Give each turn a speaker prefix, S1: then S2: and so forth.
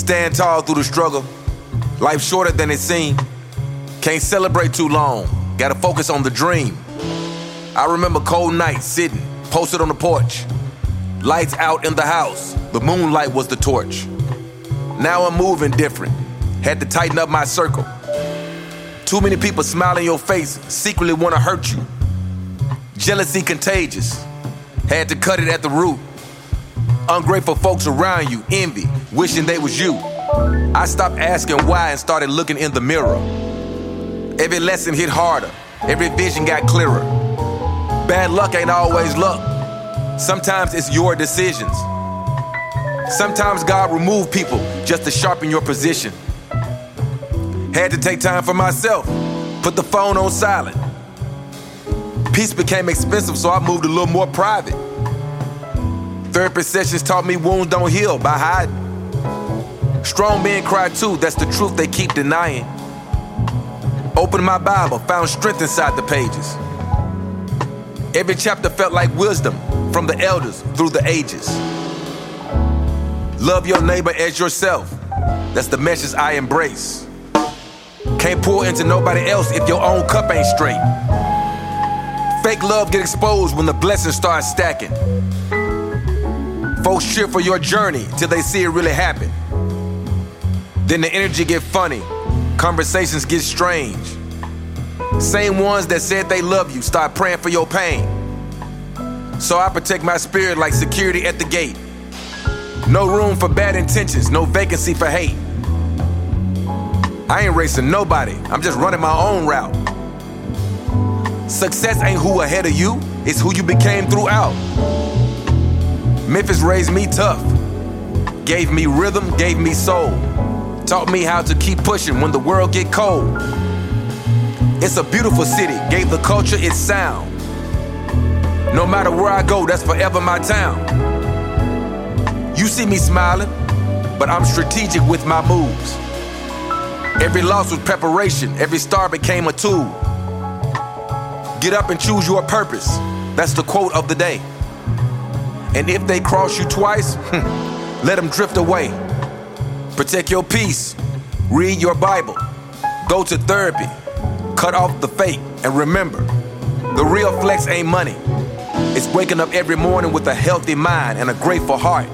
S1: Stand tall through the struggle. Life shorter than it seemed. Can't celebrate too long. Gotta focus on the dream. I remember cold nights sitting, posted on the porch. Lights out in the house. The moonlight was the torch. Now I'm moving different. Had to tighten up my circle. Too many people smile in your face, secretly wanna hurt you. Jealousy contagious. Had to cut it at the root. Ungrateful folks around you, envy, wishing they was you. I stopped asking why and started looking in the mirror. Every lesson hit harder. Every vision got clearer. Bad luck ain't always luck. Sometimes it's your decisions. Sometimes God removed people just to sharpen your position. Had to take time for myself. Put the phone on silent. Peace became expensive, so I moved a little more private. Therapy sessions taught me wounds don't heal by hiding. Strong men cry too, that's the truth they keep denying. Opened my Bible, found strength inside the pages. Every chapter felt like wisdom from the elders through the ages. Love your neighbor as yourself, that's the message I embrace. Can't pour into nobody else if your own cup ain't straight. Fake love get exposed when the blessings start stacking. Folks cheer for your journey till they see it really happen. Then the energy get funny, conversations get strange. Same ones that said they love you start praying for your pain. So I protect my spirit like security at the gate. No room for bad intentions, no vacancy for hate. I ain't racing nobody, I'm just running my own route. Success ain't who ahead of you, it's who you became throughout. Memphis raised me tough, gave me rhythm, gave me soul. Taught me how to keep pushing when the world get cold. It's a beautiful city, gave the culture its sound. No matter where I go, that's forever my town. You see me smiling, but I'm strategic with my moves. Every loss was preparation, every star became a tool. Get up and choose your purpose, that's the quote of the day. And if they cross you twice, let them drift away. Protect your peace, read your Bible, go to therapy, cut off the fake, and remember, the real flex ain't money. It's waking up every morning with a healthy mind and a grateful heart.